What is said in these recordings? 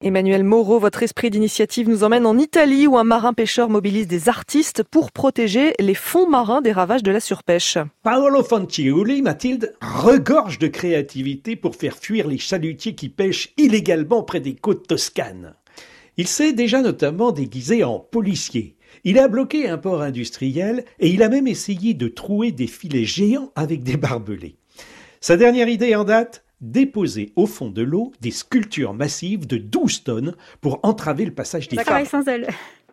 Emmanuel Moreau, votre esprit d'initiative nous emmène en Italie où un marin-pêcheur mobilise des artistes pour protéger les fonds marins des ravages de la surpêche. Paolo Fanciulli, Mathilde, regorge de créativité pour faire fuir les chalutiers qui pêchent illégalement près des côtes toscanes. Il s'est déjà notamment déguisé en policier. Il a bloqué un port industriel et il a même essayé de trouer des filets géants avec des barbelés. Sa dernière idée en date ? Déposer au fond de l'eau des sculptures massives de 12 tonnes pour entraver le passage des Travail femmes. sans elle.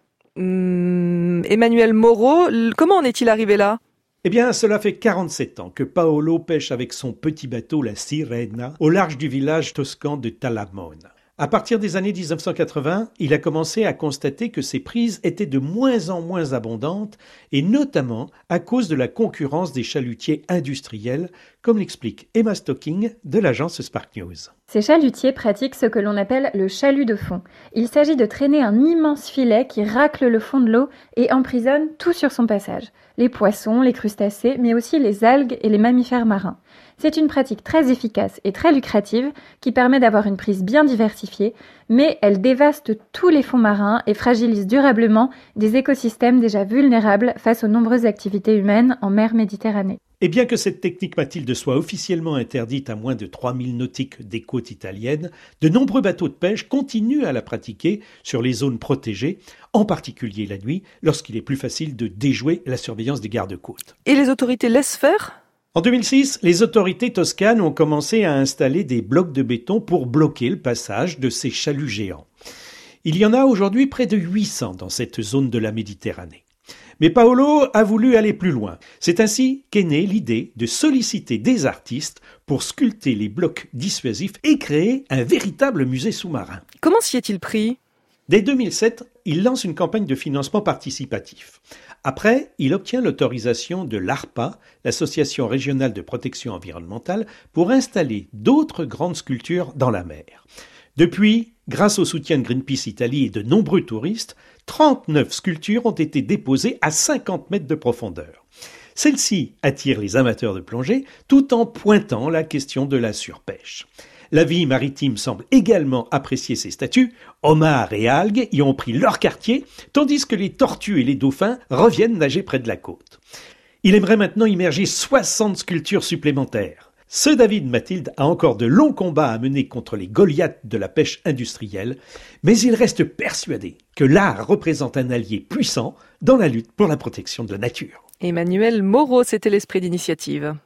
Emmanuel Moreau, comment en est-il arrivé là ? Eh bien, cela fait 47 ans que Paolo pêche avec son petit bateau, la Sirena, au large du village toscan de Talamone. À partir des années 1980, il a commencé à constater que ses prises étaient de moins en moins abondantes, et notamment à cause de la concurrence des chalutiers industriels, comme l'explique Emma Stocking de l'agence Spark News. Ces chalutiers pratiquent ce que l'on appelle le chalut de fond. Il s'agit de traîner un immense filet qui racle le fond de l'eau et emprisonne tout sur son passage. Les poissons, les crustacés, mais aussi les algues et les mammifères marins. C'est une pratique très efficace et très lucrative qui permet d'avoir une prise bien diversifiée, mais elle dévaste tous les fonds marins et fragilise durablement des écosystèmes déjà vulnérables face aux nombreuses activités humaines en mer Méditerranée. Et bien que cette technique, Mathilde, soit officiellement interdite à moins de 3000 nautiques des côtes italiennes, de nombreux bateaux de pêche continuent à la pratiquer sur les zones protégées, en particulier la nuit, lorsqu'il est plus facile de déjouer la surveillance des gardes-côtes. Et les autorités laissent faire ? En 2006, les autorités toscanes ont commencé à installer des blocs de béton pour bloquer le passage de ces chaluts géants. Il y en a aujourd'hui près de 800 dans cette zone de la Méditerranée. Mais Paolo a voulu aller plus loin. C'est ainsi qu'est née l'idée de solliciter des artistes pour sculpter les blocs dissuasifs et créer un véritable musée sous-marin. Comment s'y est-il pris ? Dès 2007, il lance une campagne de financement participatif. Après, il obtient l'autorisation de l'ARPA, l'Association régionale de protection environnementale, pour installer d'autres grandes sculptures dans la mer. Depuis, grâce au soutien de Greenpeace Italie et de nombreux touristes, 39 sculptures ont été déposées à 50 mètres de profondeur. Celles-ci attirent les amateurs de plongée tout en pointant la question de la surpêche. La vie maritime semble également apprécier ces statues. Homards et algues y ont pris leur quartier, tandis que les tortues et les dauphins reviennent nager près de la côte. Il aimerait maintenant immerger 60 sculptures supplémentaires. Ce David Mathilde a encore de longs combats à mener contre les Goliaths de la pêche industrielle, mais il reste persuadé que l'art représente un allié puissant dans la lutte pour la protection de la nature. Emmanuel Moreau, c'était l'esprit d'initiative.